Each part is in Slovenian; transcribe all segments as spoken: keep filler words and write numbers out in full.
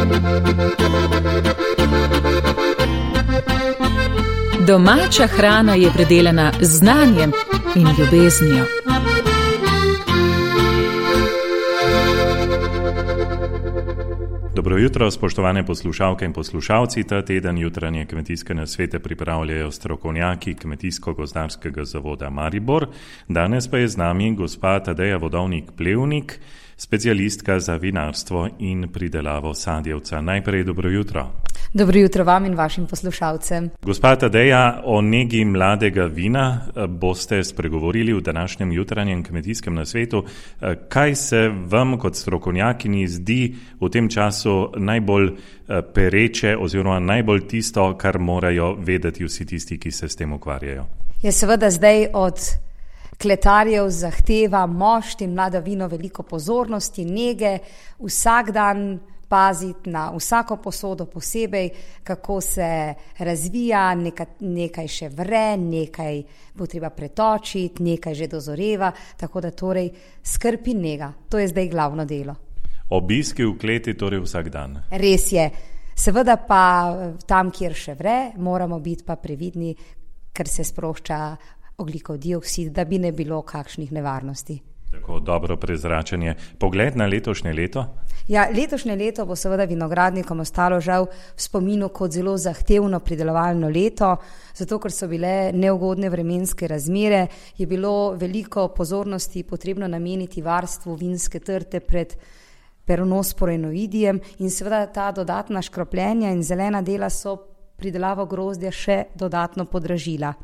Domača hrana je predelana z znanjem in ljubeznijo. Dobro jutro, spoštovane poslušalke in poslušalci. Ta teden jutranje kmetijske nasvete pripravljajo strokovnjaki Kmetijsko-gozdarskega zavoda Maribor. Danes pa je z nami gospa Tadeja Vodovnik-Plevnik, specialistka za vinarstvo in pridelavo sadjevca. Najprej dobro jutro. Dobro jutro vam in vašim poslušalcem. Gospa Tadeja, o negi mladega vina boste spregovorili v današnjem jutranjem kmetijskem nasvetu. Kaj se vam kot strokovnjakinji zdi v tem času najbolj pereče oziroma najbolj tisto, kar morajo vedeti vsi tisti, ki se s tem ukvarjajo? Je seveda zdaj od kletarjev zahteva mošt in mlado vino veliko pozornosti, nege, vsak dan paziti na vsako posodo posebej, kako se razvija, nekaj, nekaj še vre, nekaj bo treba pretočiti, nekaj že dozoreva, tako da torej skrb in nega, to je zdaj glavno delo. Obiski v kleti torej vsak dan? Res je, seveda pa tam, kjer še vre, moramo biti pa previdni, ker se sprošča ogljikov dioksid, da bi ne bilo kakšnih nevarnosti. Tako dobro prezračenje. Pogled na letošnje leto? Ja, letošnje leto bo seveda vinogradnikom ostalo žal v spominu kot zelo zahtevno pridelovalno leto, zato ker so bile neugodne vremenske razmere, je bilo veliko pozornosti potrebno nameniti varstvu vinske trte pred peronosporenoidijem in seveda ta dodatna škropljenja in zelena dela so pridelavo grozdja še dodatno podražila.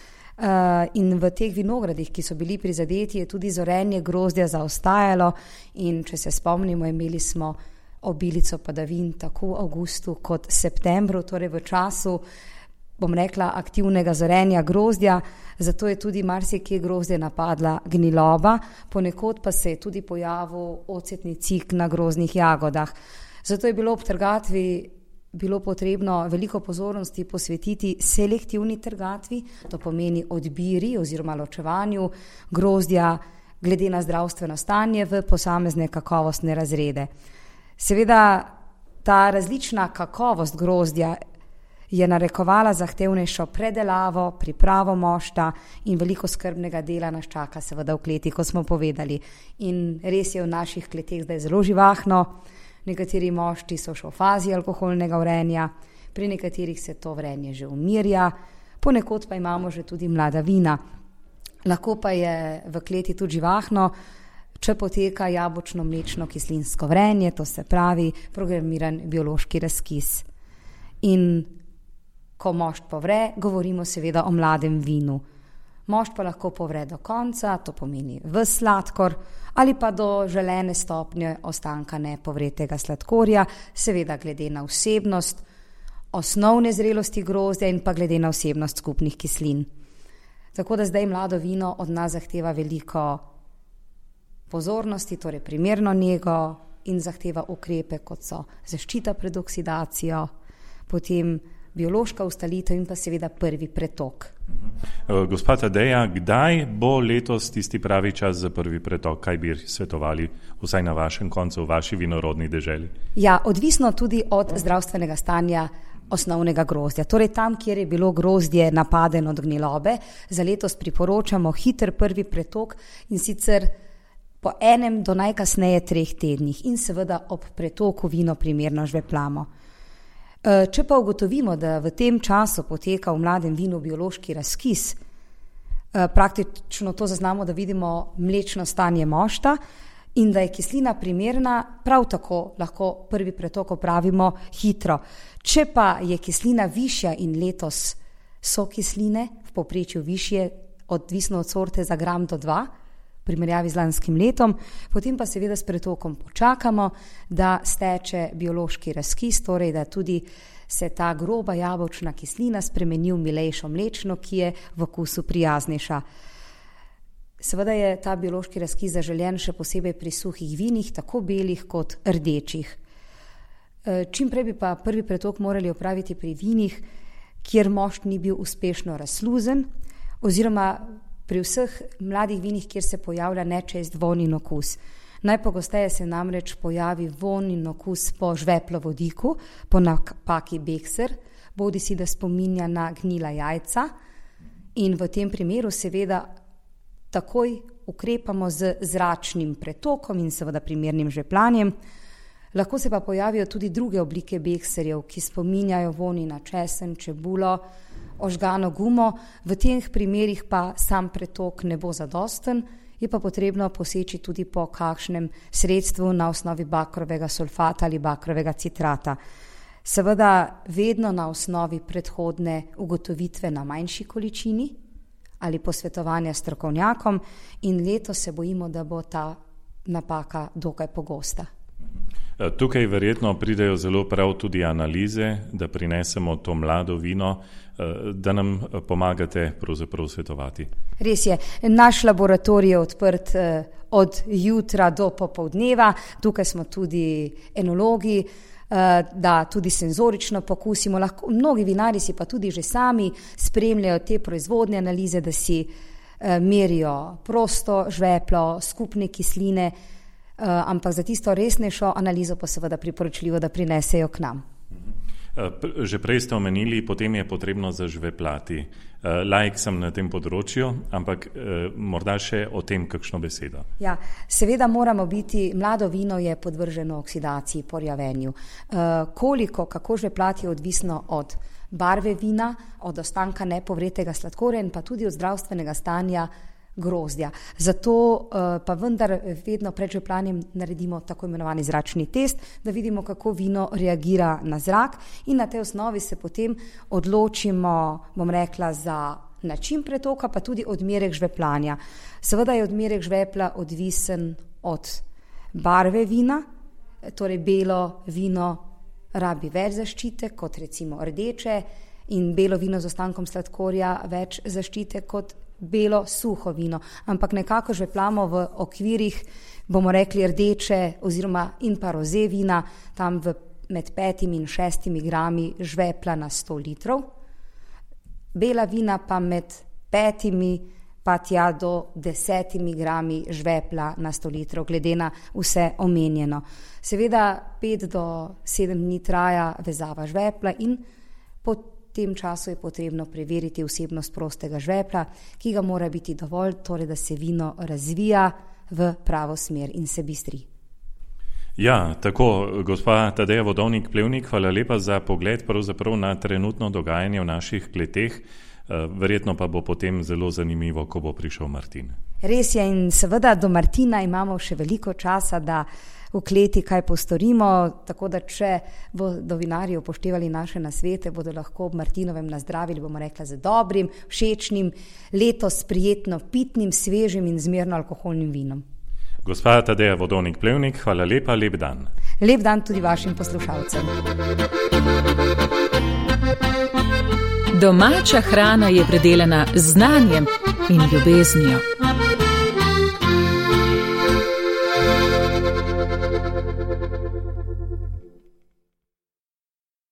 Uh, in v teh vinogradih, ki so bili prizadeti, je tudi zorenje grozdja zaostajalo in če se spomnimo, imeli smo obilico padavin tako v avgustu kot septembru, torej v času, bom rekla, aktivnega zorenja grozdja, zato je tudi marsikje grozdje napadla gniloba, ponekod pa se je tudi pojavil ocetni cik na grozdnih jagodah. Zato je bilo ob trgatvi bilo potrebno veliko pozornosti posvetiti selektivni trgatvi, to pomeni odbiri oziroma ločevanju grozdja glede na zdravstveno stanje v posamezne kakovostne razrede. Seveda ta različna kakovost grozdja je narekovala zahtevnejšo predelavo, pripravo mošta in veliko skrbnega dela nas čaka seveda v kleti, kot smo povedali. In res je v naših kleteh zdaj zelo živahno. Nekateri mošti so še v fazi alkoholnega vrenja, pri nekaterih se to vrenje že umirja, ponekod pa imamo že tudi mlada vina. Lahko pa je v kleti tudi živahno, če poteka jabolčno-mlečno kislinsko vrenje, to se pravi programiran biološki razkis. In ko mošt povre, govorimo seveda o mladem vinu. Mošt pa lahko povre do konca, to pomeni ves sladkor, ali pa do želene stopnje ostanka nepovretega sladkorja, seveda glede na vsebnost osnovne zrelosti grozdja in pa glede na vsebnost skupnih kislin. Tako da zdaj mlado vino od nas zahteva veliko pozornosti, torej primerno nego in zahteva ukrepe, kot so zaščita pred oksidacijo, potem biološka ustalitev in pa seveda prvi pretok. Gospa Tadeja, kdaj bo letos tisti pravi čas za prvi pretok? Kaj bi svetovali vsaj na vašem koncu, v vaši vinorodni deželi? Ja, odvisno tudi od zdravstvenega stanja osnovnega grozdja. Torej tam, kjer je bilo grozdje napadeno od gnilobe, za letos priporočamo hiter prvi pretok in sicer po enem do najkasneje treh tednih in seveda ob pretoku vino primerno žveplamo. Če pa ugotovimo, da v tem času poteka v mladem vinu biološki razkis, praktično to zaznamo, da vidimo mlečno stanje mošta in da je kislina primerna, prav tako lahko prvi pretok opravimo hitro. Če pa je kislina višja in letos so kisline v povprečju višje, odvisno od sorte za gram do dva, v primerjavi z lanskim letom, potem pa seveda s pretokom počakamo, da steče biološki razkis, torej da tudi se ta groba jabolčna kislina spremeni v milejšo mlečno, ki je v okusu prijaznejša. Seveda je ta biološki razkis zaželjen še posebej pri suhih vinih, tako belih kot rdečih. Čim prej bi pa prvi pretok morali opraviti pri vinih, kjer mošt ni bil uspešno razsluzen, oziroma pri vseh mladih vinih, kjer se pojavlja nečist vonj in okus. Najpogosteje se namreč pojavi vonj in okus po žveplovodiku, po napaki Bekser, bodi si da spominja na gnila jajca, in v tem primeru seveda takoj ukrepamo z zračnim pretokom in seveda primernim žvepljanjem. Lahko se pa pojavijo tudi druge oblike Bekserjev, ki spominjajo vonj na česen, čebulo, ožgano gumo. V teh primerih pa sam pretok ne bo zadosten, je pa potrebno poseči tudi po kakšnem sredstvu na osnovi bakrovega sulfata ali bakrovega citrata. Seveda vedno na osnovi predhodne ugotovitve na manjši količini ali posvetovanja s strokovnjakom, in letos se bojimo, da bo ta napaka dokaj pogosta. Tukaj verjetno pridejo zelo prav tudi analize, da prinesemo to mlado vino, da nam pomagate pravzaprav svetovati. Res je, naš laboratorij je odprt od jutra do popoldneva, tukaj smo tudi enologi, da tudi senzorično pokusimo. Lahko, mnogi vinari si pa tudi že sami spremljajo te proizvodne analize, da si merijo prosto žveplo, skupne kisline, ampak za tisto resnejšo analizo pa seveda priporočljivo, da prinesejo k nam. Že prej ste omenili, potem je potrebno zažveplati. Laik sem na tem področju, ampak morda še o tem kakšno besedo. Ja, seveda moramo biti, mlado vino je podvrženo oksidaciji, porjavenju. Koliko, kako žveplati je odvisno od barve vina, od ostanka nepovretega sladkorja in pa tudi od zdravstvenega stanja grozdja. Zato uh, pa vendar vedno pred žvepljanjem naredimo tako imenovani zračni test, da vidimo, kako vino reagira na zrak, in na tej osnovi se potem odločimo, bom rekla, za način pretoka, pa tudi odmerek žvepljanja. Seveda je odmerek žvepla odvisen od barve vina, torej belo vino rabi več zaščite kot recimo rdeče, in belo vino z ostankom sladkorja več zaščite kot belo suho vino, ampak nekako žvepljamo v okvirih, bomo rekli, rdeče oziroma in pa roze vina, tam v med petimi in šestimi grami žvepla na sto litrov, bela vina pa med petimi pa tja do desetimi grami žvepla na sto litrov, glede na vse omenjeno. Seveda pet do sedem dni traja vezava žvepla in po V tem času je potrebno preveriti vsebnost prostega žvepla, ki ga mora biti dovolj, torej da se vino razvija v pravo smer in se bistri. Ja, tako, gospa Tadeja Vodovnik-Plevnik, hvala lepa za pogled pravzaprav na trenutno dogajanje v naših kleteh. Verjetno pa bo potem zelo zanimivo, ko bo prišel Martin. Res je, in seveda do Martina imamo še veliko časa, da v kleti kaj postorimo, tako da če bodo vinarji upoštevali naše nasvete, bodo lahko ob Martinovem nazdravili, bomo rekla, z dobrim, všečnim, letos prijetno pitnim, svežim in zmerno alkoholnim vinom. Gospa Tadeja Vodovnik-Plevnik, hvala lepa, lep dan. Lep dan tudi vašim poslušalcem. Domača hrana je predelana z znanjem in ljubeznijo.